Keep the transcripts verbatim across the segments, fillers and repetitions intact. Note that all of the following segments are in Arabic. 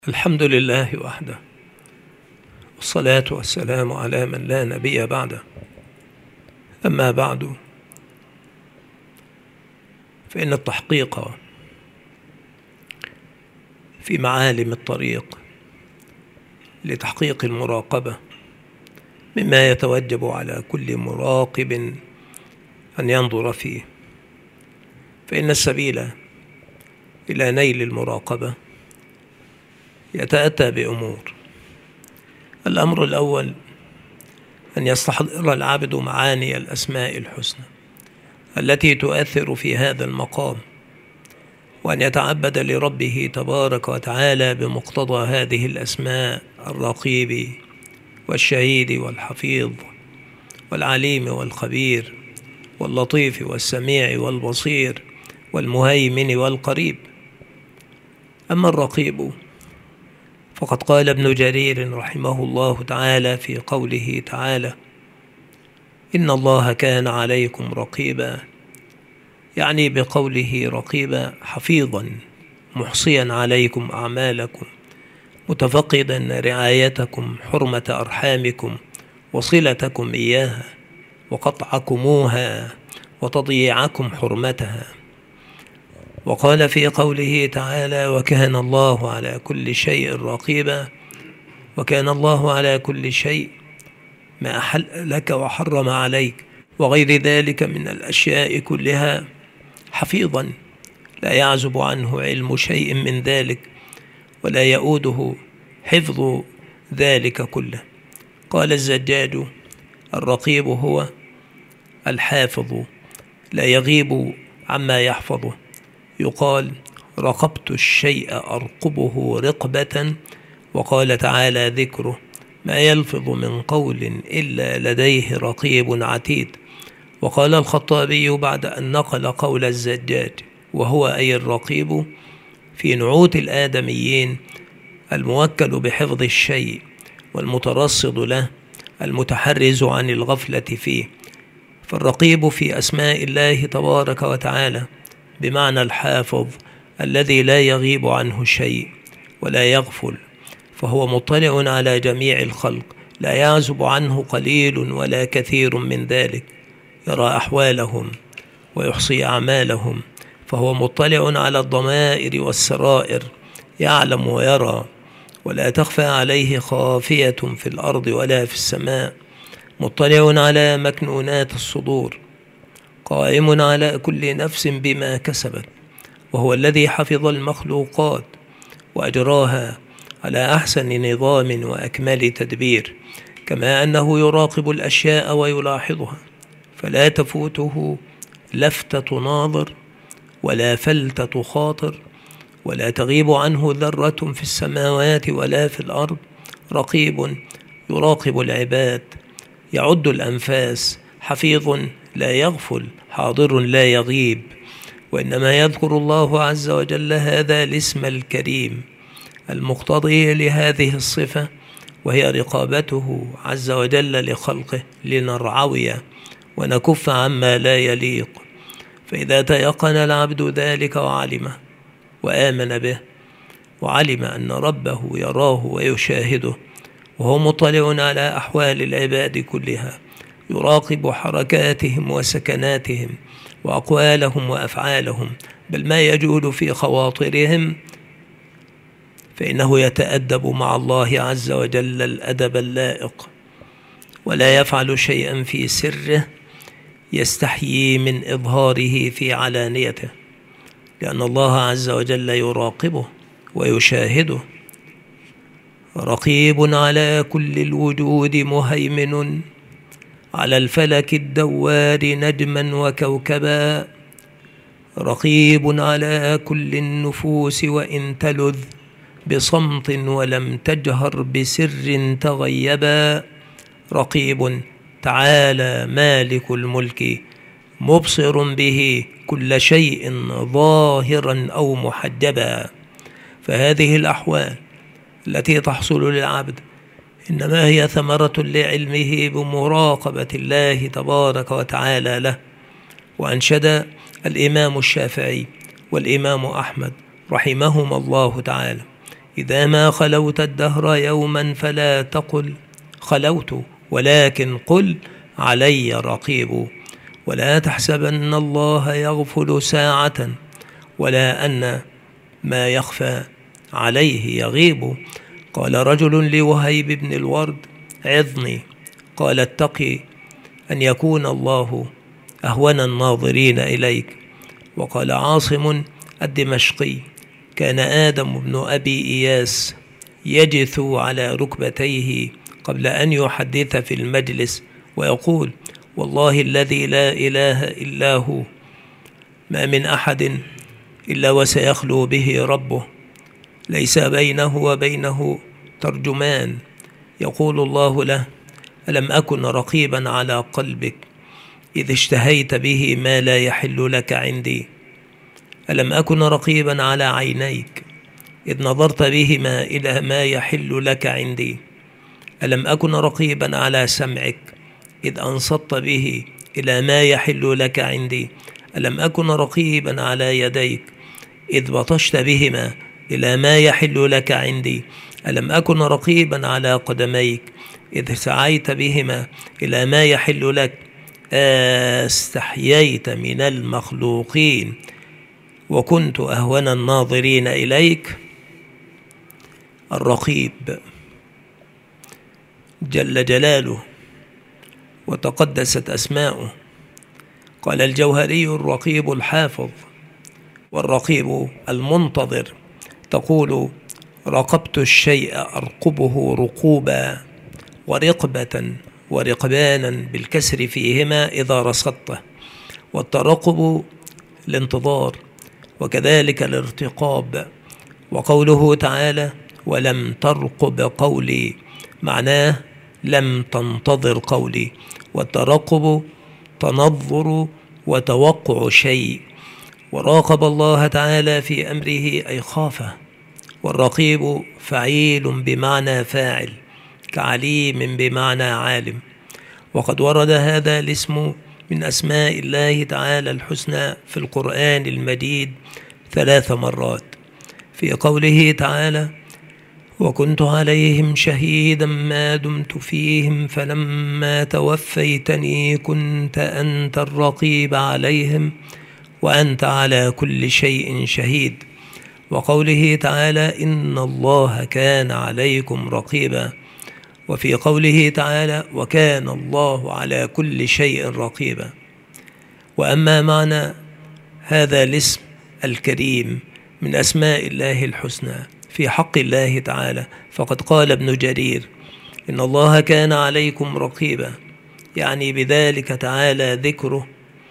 الحمد لله وحده، والصلاة والسلام على من لا نبي بعده. أما بعد، فإن التحقيق في معالم الطريق لتحقيق المراقبة مما يتوجب على كل مراقب أن ينظر فيه، فإن السبيل إلى نيل المراقبة يتأتى بأمور. الأمر الأول أن يستحضر العبد معاني الأسماء الحسنى التي تؤثر في هذا المقام، وأن يتعبد لربه تبارك وتعالى بمقتضى هذه الأسماء: الرقيب والشهيد والحفيظ والعليم والخبير واللطيف والسميع والبصير والمهيمن والقريب. أما الرقيب فقد قال ابن جرير رحمه الله تعالى في قوله تعالى: إن الله كان عليكم رقيبا، يعني بقوله رقيبا حفيظا محصيا عليكم أعمالكم، متفقدا رعايتكم، حرمة أرحامكم وصلتكم إياها وقطعكموها وتضييعكم حرمتها. وقال في قوله تعالى: وكان الله على كل شيء رقيبا، وكان الله على كل شيء ما أحل لك وحرم عليك وغير ذلك من الأشياء كلها حفيظا، لا يعزب عنه علم شيء من ذلك ولا يؤوده حفظ ذلك كله. قال الزجاج: الرقيب هو الحافظ لا يغيب عما يحفظه. يقال: رقبت الشيء أرقبه رقبة. وقال تعالى ذكره: ما يلفظ من قول إلا لديه رقيب عتيد. وقال الخطابي بعد أن نقل قول الزجاج: وهو أي الرقيب في نعوت الآدميين الموكل بحفظ الشيء والمترصد له المتحرز عن الغفلة فيه. فالرقيب في أسماء الله تبارك وتعالى بمعنى الحافظ الذي لا يغيب عنه شيء ولا يغفل، فهو مطلع على جميع الخلق، لا يعزب عنه قليل ولا كثير من ذلك، يرى أحوالهم ويحصي أعمالهم، فهو مطلع على الضمائر والسرائر، يعلم ويرى ولا تخفى عليه خافية في الأرض ولا في السماء، مطلع على مكنونات الصدور، قائم على كل نفس بما كسبت، وهو الذي حفظ المخلوقات وأجراها على أحسن نظام وأكمل تدبير، كما أنه يراقب الأشياء ويلاحظها، فلا تفوته لفتة ناظر ولا فلتة خاطر، ولا تغيب عنه ذرة في السماوات ولا في الأرض. رقيب يراقب العباد، يعد الأنفاس، حفيظ لا يغفل، حاضر لا يغيب. وإنما يذكر الله عز وجل هذا الاسم الكريم المقتضي لهذه الصفة، وهي رقابته عز وجل لخلقه، لنرعوي ونكف عما لا يليق. فإذا تيقن العبد ذلك وعلمه وآمن به، وعلم أن ربه يراه ويشاهده، وهو مطلع على أحوال العباد كلها، يراقب حركاتهم وسكناتهم وأقوالهم وأفعالهم، بل ما يجول في خواطرهم، فإنه يتأدب مع الله عز وجل الأدب اللائق، ولا يفعل شيئا في سره يستحيي من إظهاره في علانيته، لأن الله عز وجل يراقبه ويشاهده. رقيب على كل الوجود، مهيمن على الفلك الدوار نجما وكوكبا، رقيب على كل النفوس وإن تلذ بصمت ولم تجهر بسر تغيبا، رقيب تعالى مالك الملك مبصر به كل شيء ظاهرا أو محجبا. فهذه الأحوال التي تحصل للعبد إنما هي ثمرة لعلمه بمراقبة الله تبارك وتعالى له. وأنشد الإمام الشافعي والإمام أحمد رحمهما الله تعالى: إذا ما خلوت الدهر يوما فلا تقل خلوت، ولكن قل علي رقيب. ولا تحسبن الله يغفل ساعة، ولا أن ما يخفى عليه يغيب. قال رجل لوهيب بن الورد: عظني. قال: اتقي أن يكون الله أهون الناظرين إليك. وقال عاصم الدمشقي: كان آدم بن أبي إياس يجث على ركبتيه قبل أن يحدث في المجلس ويقول: والله الذي لا إله إلا هو، ما من أحد إلا وسيخلو به ربه، ليس بينه وبينه ترجمان، يقول الله له: ألم أكن رقيبا على قلبك إذ اشتهيت به ما لا يحل لك عندي؟ ألم أكن رقيبا على عينيك إذ نظرت بهما إلى ما يحل لك عندي؟ ألم أكن رقيبا على سمعك إذ أنصت به إلى ما يحل لك عندي؟ ألم أكن رقيبا على يديك إذ بطشت بهما إلى ما يحل لك عندي؟ ألم أكن رقيبا على قدميك إذ سعيت بهما إلى ما يحل لك؟ استحييت من المخلوقين وكنت أهون الناظرين إليك. الرقيب جل جلاله وتقدست أسماؤه. قال الجوهري: الرقيب الحافظ، والرقيب المنتظر. تقول: رقبت الشيء أرقبه رقوبا، ورقبة ورقبانا بالكسر فيهما إذا رصدته. والترقب الانتظار، وكذلك الارتقاب. وقوله تعالى: ولم ترقب قولي، معناه لم تنتظر قولي. والترقب تنظر وتوقع شيء، وراقب الله تعالى في أمره أي خافه. والرقيب فعيل بمعنى فاعل، كعليم بمعنى عالم. وقد ورد هذا الاسم من أسماء الله تعالى الحسنى في القرآن المجيد ثلاث مرات، في قوله تعالى: وكنت عليهم شهيدا ما دمت فيهم فلما توفيتني كنت أنت الرقيب عليهم وأنت على كل شيء شهيد. وقوله تعالى: إن الله كان عليكم رقيبا. وفي قوله تعالى: وكان الله على كل شيء رقيبا. وأما معنى هذا الاسم الكريم من أسماء الله الحسنى في حق الله تعالى، فقد قال ابن جرير: إن الله كان عليكم رقيبا، يعني بذلك تعالى ذكره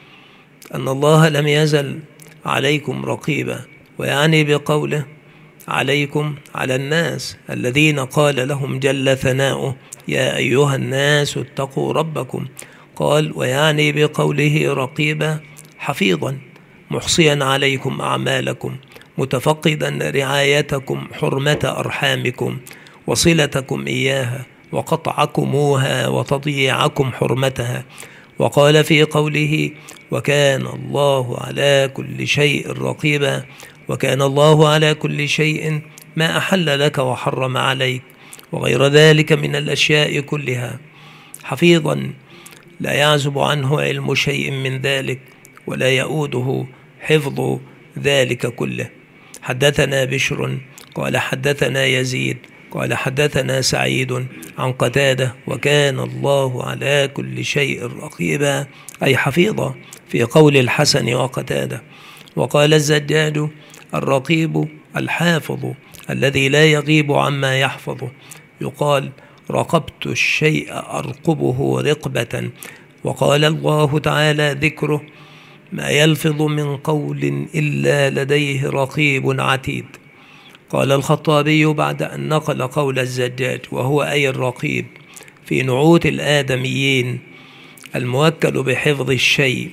أن الله لم يزل عليكم رقيبا، ويعني بقوله عليكم على الناس الذين قال لهم جل ثناؤه: يا أيها الناس اتقوا ربكم. قال: ويعني بقوله رقيبا حفيظا، محصيا عليكم أعمالكم، متفقدا رعايتكم حرمة أرحامكم وصلتكم إياها وقطعكموها وتضييعكم حرمتها. وقال في قوله: وكان الله على كل شيء رقيبا، وكان الله على كل شيء ما أحل لك وحرم عليك وغير ذلك من الأشياء كلها حفيظا، لا يعزب عنه علم شيء من ذلك ولا يؤوده حفظ ذلك كله. حدثنا بشر قال حدثنا يزيد قال حدثنا سعيد عن قتادة: وكان الله على كل شيء رقيبا، أي حفيظا، في قول الحسن وقتادة. وقال الزجاج: الرقيب الحافظ الذي لا يغيب عما يحفظه. يقال: رقبت الشيء أرقبه رقبة. وقال الله تعالى ذكره: ما يلفظ من قول إلا لديه رقيب عتيد. قال الخطابي بعد أن نقل قول الزجاج، وهو أي الرقيب في نعوت الآدميين الموكل بحفظ الشيء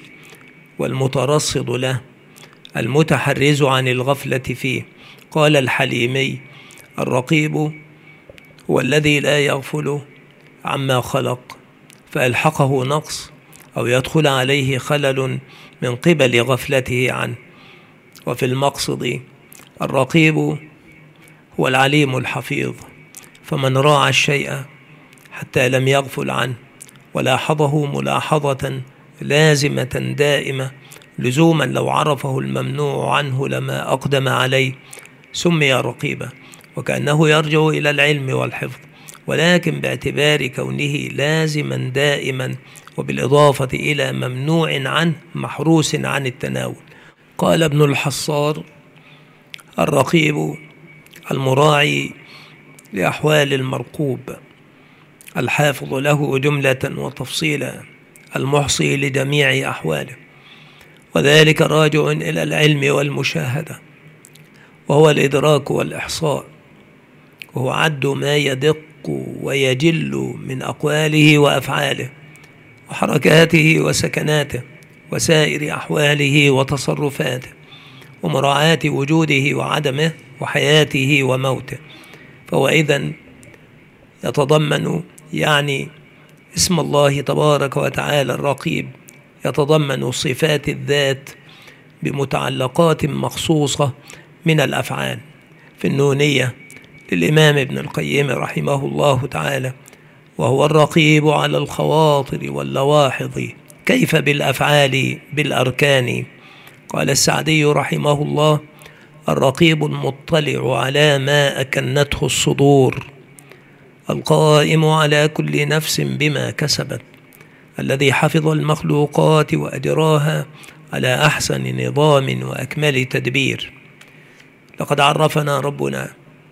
والمترصد له المتحرز عن الغفلة فيه. قال الحليمي: الرقيب هو الذي لا يغفل عما خلق فألحقه نقص أو يدخل عليه خلل من قبل غفلته عنه. وفي المقصد: الرقيب هو العليم الحفيظ، فمن راعى الشيء حتى لم يغفل عنه ولاحظه ملاحظة لازمة دائمة لزوما لو عرفه الممنوع عنه لما أقدم عليه سمي رقيبا، وكأنه يرجع إلى العلم والحفظ، ولكن باعتبار كونه لازما دائما وبالإضافة إلى ممنوع عنه محروس عن التناول. قال ابن الحصار: الرقيب المراعي لأحوال المرقوب، الحافظ له جملة وتفصيلا، المحصي لجميع أحواله، وذلك راجع إلى العلم والمشاهدة، وهو الإدراك والإحصاء، وهو عد ما يدق ويجل من أقواله وأفعاله وحركاته وسكناته وسائر أحواله وتصرفاته، ومراعاة وجوده وعدمه وحياته وموته. فهو إذن يتضمن يعني اسم الله تبارك وتعالى الرقيب يتضمن صفات الذات بمتعلقات مخصوصة من الأفعال. في النونية للإمام ابن القيم رحمه الله تعالى: وهو الرقيب على الخواطر واللواحظ كيف بالأفعال بالأركان. قال السعدي رحمه الله: الرقيب المطلع على ما أكنته الصدور، القائم على كل نفس بما كسبت، الذي حفظ المخلوقات وأجراها على أحسن نظام وأكمل تدبير. لقد عرفنا ربنا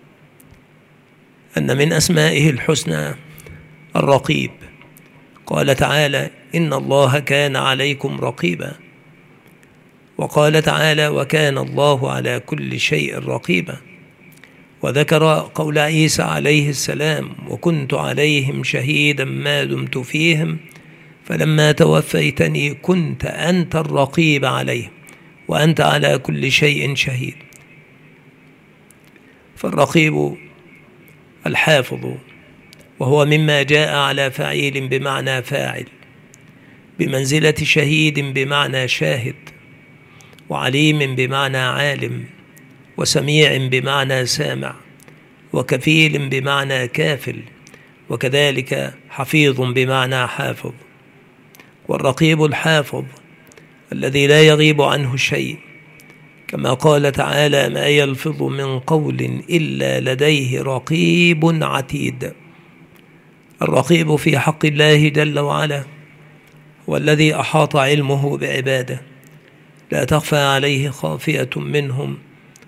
أن من أسمائه الحسنى الرقيب. قال تعالى: إن الله كان عليكم رقيبا. وقال تعالى: وكان الله على كل شيء رقيبا. وذكر قول عيسى عليه السلام: وكنت عليهم شهيدا ما دمت فيهم فلما توفيتني كنت أنت الرقيب عليهم وأنت على كل شيء شهيد. فالرقيب الحافظ، وهو مما جاء على فعيل بمعنى فاعل، بمنزلة شهيد بمعنى شاهد، وعليم بمعنى عالم، وسميع بمعنى سامع، وكفيل بمعنى كافل، وكذلك حفيظ بمعنى حافظ. والرقيب الحافظ الذي لا يغيب عنه شيء، كما قال تعالى: ما يلفظ من قول إلا لديه رقيب عتيد. الرقيب في حق الله جل وعلا هو الذي أحاط علمه بعباده، لا تخفى عليه خافية منهم،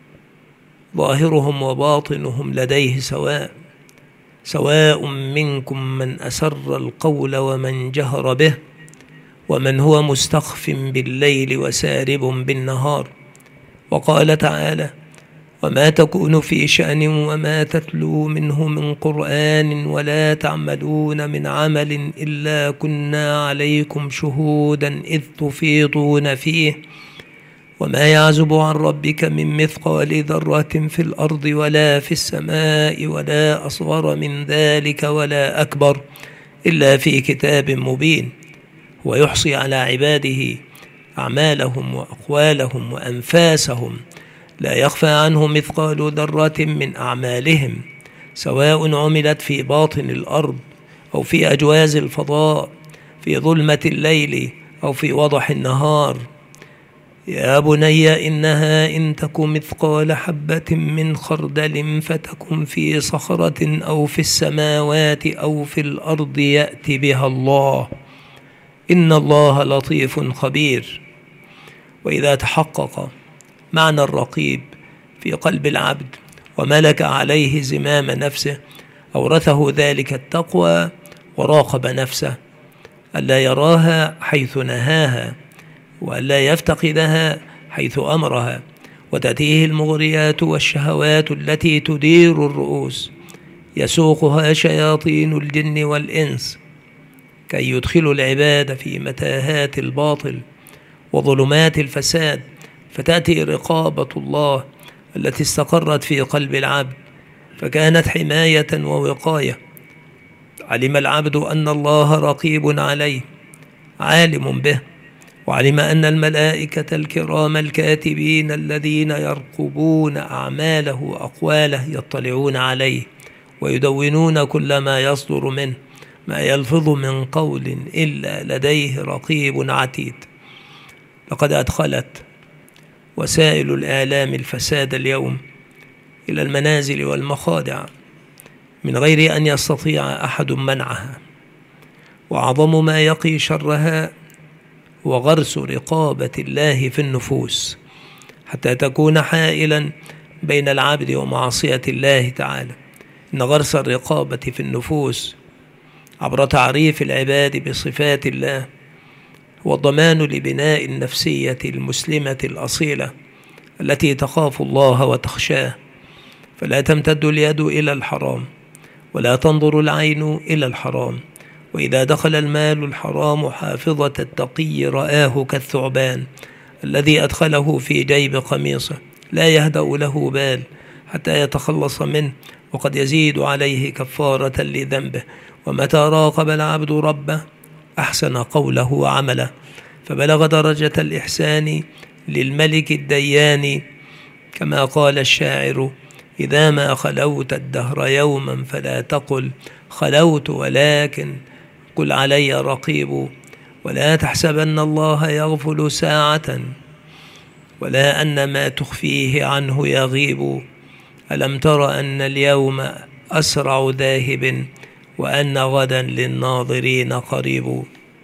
ظاهرهم وباطنهم لديه سواء، سواء منكم من أسر القول ومن جهر به ومن هو مستخف بالليل وسارب بالنهار. وقال تعالى: وما تكون في شأن وما تتلو منه من قرآن ولا تعملون من عمل إلا كنا عليكم شهودا إذ تفيضون فيه وما يعزب عن ربك من مثقال ذرة في الأرض ولا في السماء ولا أصغر من ذلك ولا أكبر إلا في كتاب مبين. ويحصي على عباده أعمالهم وأقوالهم وأنفاسهم، لا يخفى عنه مثقال ذرة من أعمالهم، سواء عملت في باطن الأرض أو في أجواز الفضاء، في ظلمة الليل أو في وضح النهار. يا بني إنها إن تك مثقال حبة من خردل فتكن في صخرة أو في السماوات أو في الأرض يأت بها الله إن الله لطيف خبير. وإذا تحقق معنى الرقيب في قلب العبد وملك عليه زمام نفسه أورثه ذلك التقوى، وراقب نفسه ألا يراها حيث نهاها وألا يفتقدها حيث أمرها، وتأتيه المغريات والشهوات التي تدير الرؤوس يسوقها شياطين الجن والإنس كي يدخلوا العباد في متاهات الباطل وظلمات الفساد، فتأتي رقابة الله التي استقرت في قلب العبد فكانت حماية ووقاية. علم العبد أن الله رقيب عليه عالم به، وعلم أن الملائكة الكرام الكاتبين الذين يرقبون أعماله أقواله يطلعون عليه ويدونون كل ما يصدر منه، ما يلفظ من قول إلا لديه رقيب عتيد. لقد أدخلت وسائل الإعلام الفساد اليوم إلى المنازل والمخادع من غير أن يستطيع أحد منعها، وأعظم ما يقي شرها هو غرس رقابة الله في النفوس حتى تكون حائلا بين العبد ومعصية الله تعالى. إن غرس الرقابة في النفوس عبر تعريف العباد بصفات الله هو الضمان لبناء النفسية المسلمة الأصيلة التي تخاف الله وتخشاه، فلا تمتد اليد إلى الحرام ولا تنظر العين إلى الحرام. وإذا دخل المال الحرام حافظة التقي رآه كالثعبان الذي أدخله في جيب قميصه، لا يهدأ له بال حتى يتخلص منه، وقد يزيد عليه كفارة لذنبه. ومتى راقب العبد ربه أحسن قوله وعمله، فبلغ درجة الإحسان للملك الديان، كما قال الشاعر: إذا ما خلوت الدهر يوما فلا تقل خلوت، ولكن قل علي رقيب. ولا تحسبن الله يغفل ساعة، ولا أن ما تخفيه عنه يغيب. ألم تر أن اليوم أسرع ذاهب، وأن غدا للناظرين قريب.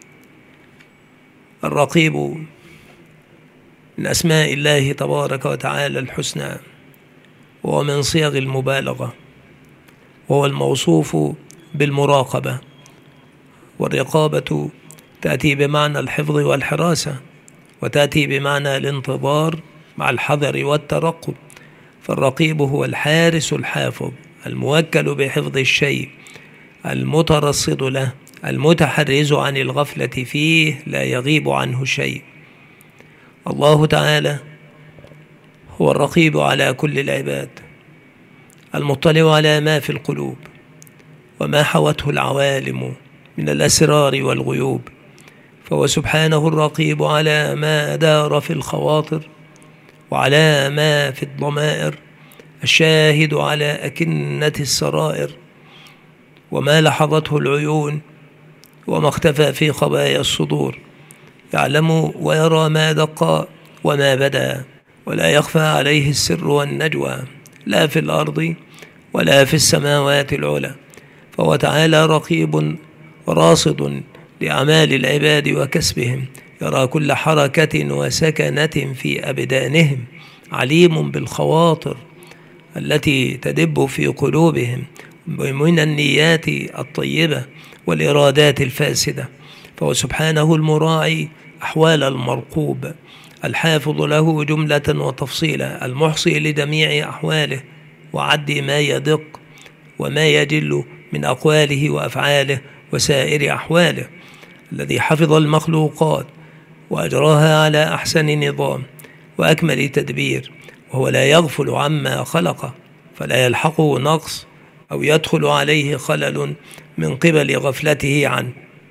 الرقيب من أسماء الله تبارك وتعالى الحسنى، وهو من صيغ المبالغة، وهو الموصوف بالمراقبة. والرقابة تأتي بمعنى الحفظ والحراسة، وتأتي بمعنى الانتظار مع الحذر والترقب. فالرقيب هو الحارس الحافظ الموكل بحفظ الشيء، المترصد له، المتحرز عن الغفلة فيه، لا يغيب عنه شيء. الله تعالى هو الرقيب على كل العباد، المطلع على ما في القلوب وما حوته العوالم من الأسرار والغيوب. فهو سبحانه الرقيب على ما دار في الخواطر وعلى ما في الضمائر، الشاهد على أكنة السرائر وما لحظته العيون وما اختفى في خبايا الصدور. يعلم ويرى ما دق وما بدا، ولا يخفى عليه السر والنجوى، لا في الأرض ولا في السماوات العلى. فهو تعالى رقيب وراصد لأعمال العباد وكسبهم، يرى كل حركة وسكنة في أبدانهم، عليم بالخواطر التي تدب في قلوبهم من النيات الطيبة والإرادات الفاسدة. فهو سبحانه المراعي أحوال المرقوب، الحافظ له جملة وتفصيلا، المحصي لجميع أحواله وعد ما يدق وما يجل من أقواله وأفعاله وسائر أحواله، الذي حفظ المخلوقات وأجراها على أحسن نظام وأكمل تدبير، وهو لا يغفل عما خلق، فلا يلحقه نقص أو يدخل عليه خلل من قبل غفلته عنه.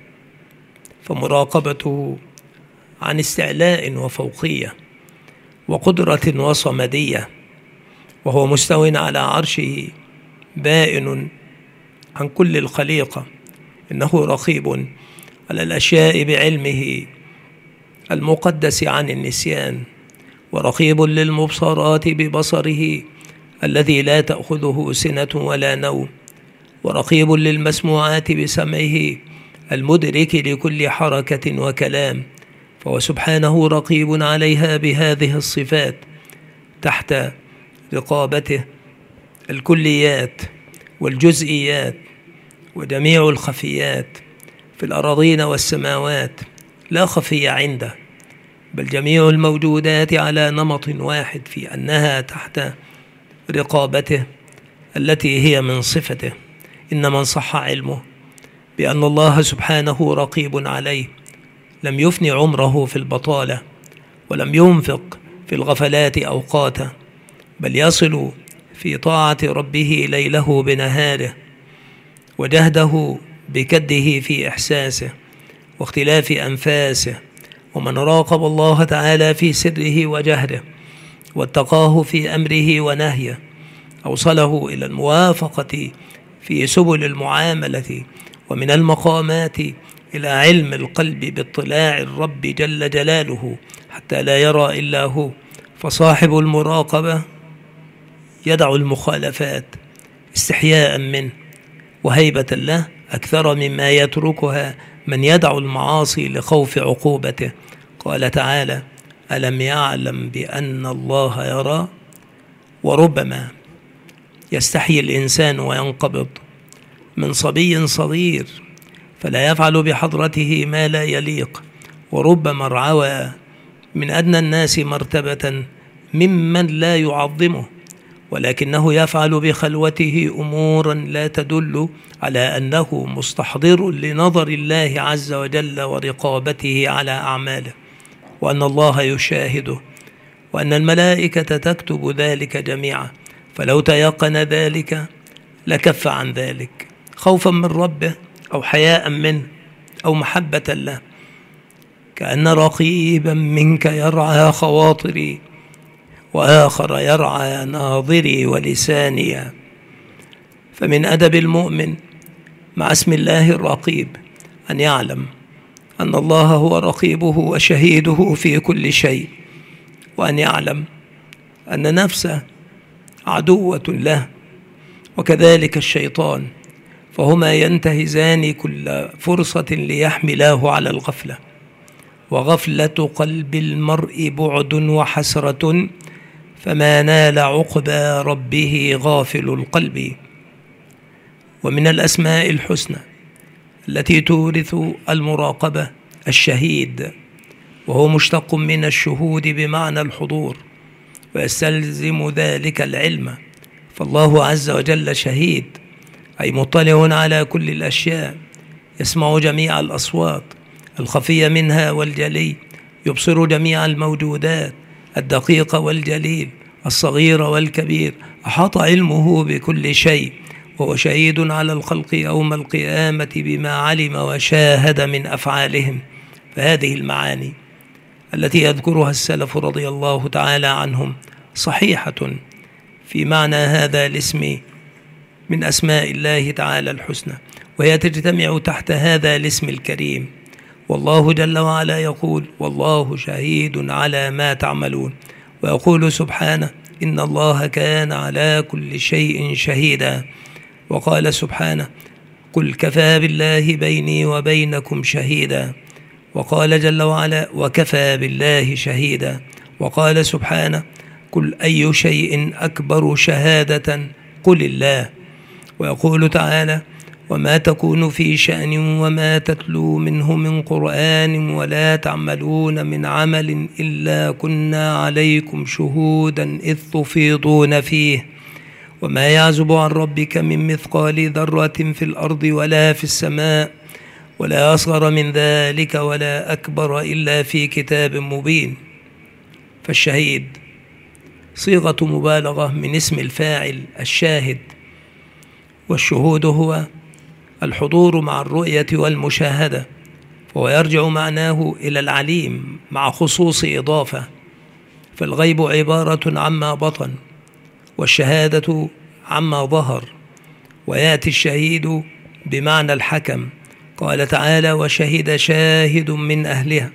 فمراقبته عن استعلاء وفوقية وقدرة وصمدية، وهو مستو على عرشه بائن عن كل الخليقة. إنه رقيب على الأشياء بعلمه المقدس عن النسيان، ورقيب للمبصرات ببصره الذي لا تأخذه سنة ولا نوم، ورقيب للمسموعات بسمعه المدرك لكل حركة وكلام. فهو سبحانه رقيب عليها بهذه الصفات تحت رقابته الكليات والجزئيات وجميع الخفيات في الأراضين والسماوات لا خفي عنده، بل جميع الموجودات على نمط واحد في أنها تحت رقابته التي هي من صفته. إن من صح علمه بأن الله سبحانه رقيب عليه لم يفني عمره في البطالة، ولم ينفق في الغفلات أوقاته، بل يصل في طاعة ربه ليله بنهاره، وجهده بكده في إحساسه واختلاف أنفاسه ومن راقب الله تعالى في سره وجهره واتقاه في أمره ونهيه أوصله إلى الموافقة في سبل المعاملة، ومن المقامات إلى علم القلب باطلاع الرب جل جلاله حتى لا يرى إلا هو. فصاحب المراقبة يدع المخالفات استحياء منه وهيبة له أكثر مما يتركها من يدع المعاصي لخوف عقوبته. قال تعالى: ألم يعلم بأن الله يرى؟ وربما يستحي الإنسان وينقبض من صبي صغير فلا يفعل بحضرته ما لا يليق، وربما ارعوى من أدنى الناس مرتبة ممن لا يعظمه، ولكنه يفعل بخلوته أمورا لا تدل على أنه مستحضر لنظر الله عز وجل ورقابته على أعماله، وأن الله يشاهده، وأن الملائكة تكتب ذلك جميعا. فلو تيقن ذلك لكف عن ذلك خوفا من ربه أو حياء منه أو محبة له. كأن رقيبا منك يرعى خواطري وآخر يرعى ناظري ولساني. فمن أدب المؤمن مع اسم الله الرقيب أن يعلم أن الله هو رقيبه وشهيده في كل شيء، وأن يعلم أن نفسه عدوة له، وكذلك الشيطان، فهما ينتهزان كل فرصة ليحملاه على الغفلة. وغفلة قلب المرء بعد وحسرة، فما نال عقبى ربه غافل القلب. ومن الأسماء الحسنى التي تورث المراقبة الشهيد، وهو مشتق من الشهود بمعنى الحضور، ويستلزم ذلك العلم. فالله عز وجل شهيد، أي مطلع على كل الأشياء، يسمع جميع الأصوات الخفية منها والجلي، يبصر جميع الموجودات الدقيق والجليل، الصغير والكبير، أحاط علمه بكل شيء، وهو شهيد على الخلق يوم القيامة بما علم وشاهد من أفعالهم. فهذه المعاني التي يذكرها السلف رضي الله تعالى عنهم صحيحة في معنى هذا الاسم من أسماء الله تعالى الحسنى، وهي تجتمع تحت هذا الاسم الكريم. والله جل وعلا يقول: والله شهيد على ما تعملون، ويقول سبحانه: إن الله كان على كل شيء شهيدا. وقال سبحانه: قل كفى بالله بيني وبينكم شهيدا. وقال جل وعلا: وكفى بالله شهيدا. وقال سبحانه: قل أي شيء أكبر شهادة قل الله. ويقول تعالى: وما تكون في شأن وما تتلو منه من قرآن ولا تعملون من عمل إلا كنا عليكم شهودا إذ تفيضون فيه وما يعزب عن ربك من مثقال ذرة في الأرض ولا في السماء ولا أصغر من ذلك ولا أكبر إلا في كتاب مبين. فالشهيد صيغة مبالغة من اسم الفاعل الشاهد، والشهود هو الحضور مع الرؤية والمشاهدة، فهو يرجع معناه إلى العليم مع خصوص إضافة. فالغيب عبارة عما بطن، والشهادة عما ظهر، ويأتي الشهيد بمعنى الحكم. قال تعالى: وشهد شاهد من أهلها.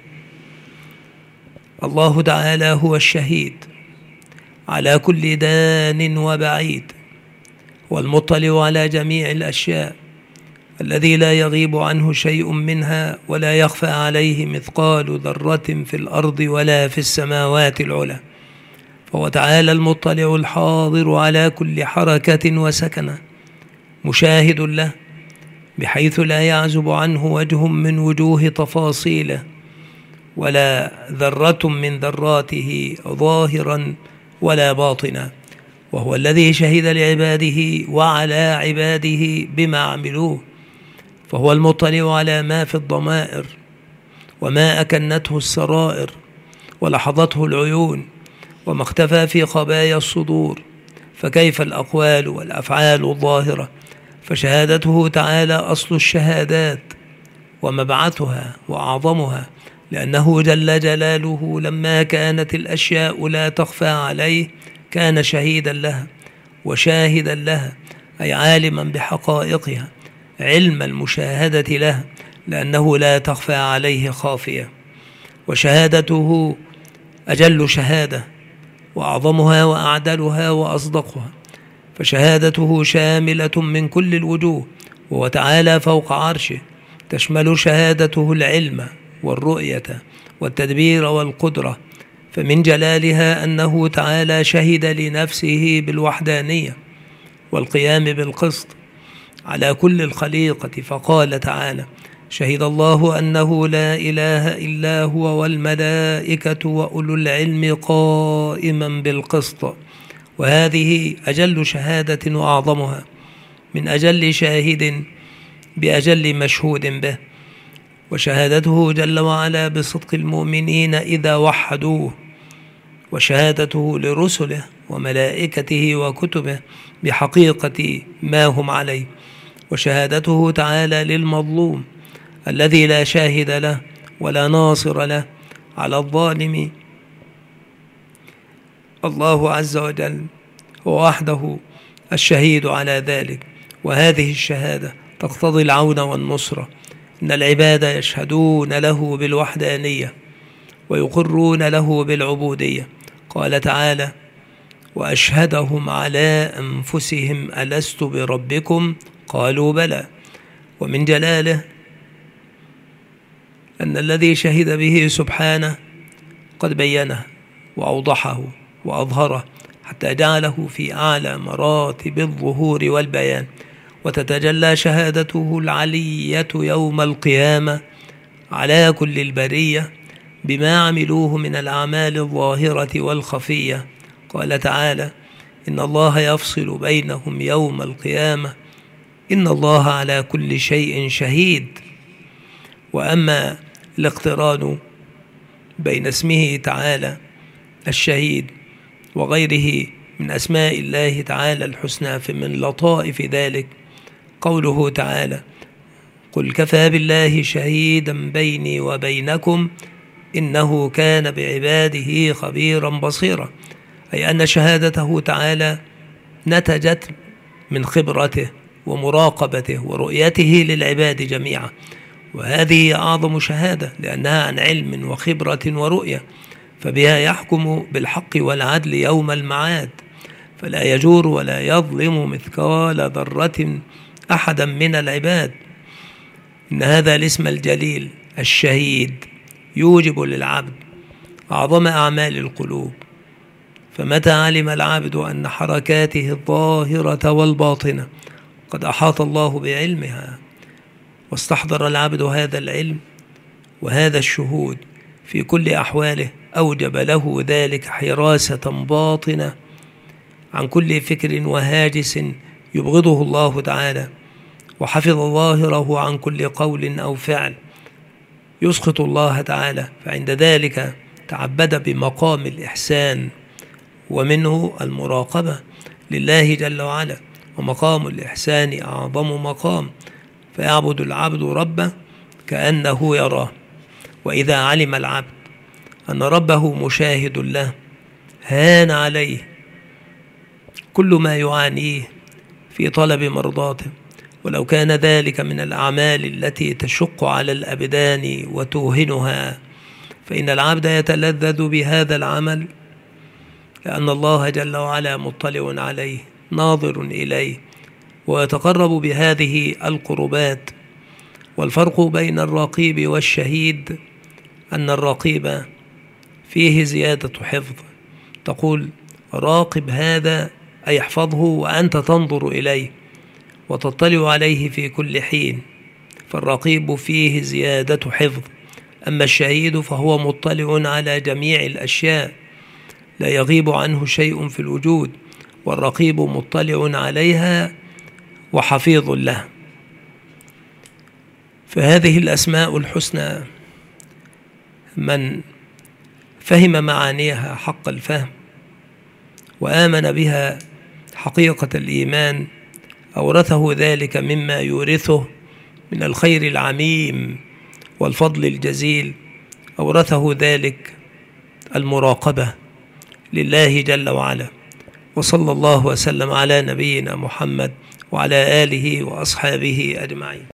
الله تعالى هو الشهيد على كل دان وبعيد، والمطلع على جميع الأشياء، الذي لا يغيب عنه شيء منها ولا يخفى عليه مثقال ذرة في الأرض ولا في السماوات العلى. فهو تعالى المطلع الحاضر على كل حركة وسكنة، مشاهد له بحيث لا يعزب عنه وجه من وجوه تفاصيله ولا ذرة من ذراته ظاهرا ولا باطنا. وهو الذي شهد لعباده وعلى عباده بما عملوه، فهو المطلع على ما في الضمائر وما أكنته السرائر ولحظته العيون وما اختفى في خبايا الصدور، فكيف الأقوال والأفعال الظاهرة. فشهادته تعالى أصل الشهادات ومبعثها وأعظمها، لأنه جل جلاله لما كانت الأشياء لا تخفى عليه كان شهيدا لها وشاهدا لها، أي عالما بحقائقها علم المشاهدة لها، لأنه لا تخفى عليه خافية. وشهادته أجل شهادة وأعظمها وأعدلها وأصدقها، فشهادته شاملة من كل الوجوه، وهو تعالى فوق عرشه، تشمل شهادته العلم والرؤية والتدبير والقدرة. فمن جلالها أنه تعالى شهد لنفسه بالوحدانية والقيام بالقسط على كل الخليقة، فقال تعالى: شهد الله أنه لا إله إلا هو والملائكة وأولو العلم قائما بالقسط. وهذه أجل شهادة وأعظمها، من أجل شاهد بأجل مشهود به. وشهادته جل وعلا بصدق المؤمنين إذا وحدوه، وشهادته لرسله وملائكته وكتبه بحقيقة ما هم عليه، وشهادته تعالى للمظلوم الذي لا شاهد له ولا ناصر له على الظالم. الله عز وجل هو وحده الشهيد على ذلك، وهذه الشهادة تقتضي العون والنصرة. إن العباد يشهدون له بالوحدانية ويقرون له بالعبودية. قال تعالى: وأشهدهم على أنفسهم ألست بربكم قالوا بلى. ومن جلاله أن الذي شهد به سبحانه قد بينه وأوضحه وأظهره حتى جعله في أعلى مراتب الظهور والبيان. وتتجلى شهادته العلية يوم القيامة على كل البرية بما عملوه من الأعمال الظاهرة والخفية. قال تعالى: إن الله يفصل بينهم يوم القيامة إن الله على كل شيء شهيد. وأما الاقتران بين اسمه تعالى الشهيد وغيره من أسماء الله تعالى الحسنى، فمن لطائف ذلك قوله تعالى: قل كفى بالله شهيدا بيني وبينكم إنه كان بعباده خبيرا بصيرا. أي أن شهادته تعالى نتجت من خبرته ومراقبته ورؤيته للعباد جميعا، وهذه أعظم شهادة لأنها عن علم وخبرة ورؤية، فبها يحكم بالحق والعدل يوم المعاد، فلا يجور ولا يظلم مثقال ذرة أحدا من العباد. إن هذا الاسم الجليل الشهيد يوجب للعبد أعظم أعمال القلوب، فمتى علم العبد أن حركاته الظاهرة والباطنة قد أحاط الله بعلمها، واستحضر العبد هذا العلم وهذا الشهود في كل أحواله، أوجب له ذلك حراسة باطنة عن كل فكر وهاجس يبغضه الله تعالى، وحفظ ظاهره عن كل قول أو فعل يسخط الله تعالى. فعند ذلك تعبد بمقام الإحسان، ومنه المراقبة لله جل وعلا، ومقام الإحسان أعظم مقام، فيعبد العبد ربه كأنه يراه. وإذا علم العبد أن ربه مشاهد له هان عليه كل ما يعانيه في طلب مرضاته، ولو كان ذلك من الأعمال التي تشق على الأبدان وتوهنها، فإن العبد يتلذذ بهذا العمل لأن الله جل وعلا مطلع عليه ناظر إليه، ويتقرب بهذه القربات. والفرق بين الرقيب والشهيد أن الرقيب فيه زيادة حفظ، تقول راقب هذا أي احفظه وأنت تنظر إليه وتطلع عليه في كل حين، فالرقيب فيه زيادة حفظ. أما الشهيد فهو مطلع على جميع الأشياء لا يغيب عنه شيء في الوجود، والرقيب مطلع عليها وحفيظ له. فهذه الأسماء الحسنى من فهم معانيها حق الفهم وآمن بها حقيقة الإيمان أورثه ذلك مما يورثه من الخير العميم والفضل الجزيل أورثه ذلك المراقبة لله جل وعلا. وصلى الله وسلم على نبينا محمد وعلى آله وأصحابه أجمعين.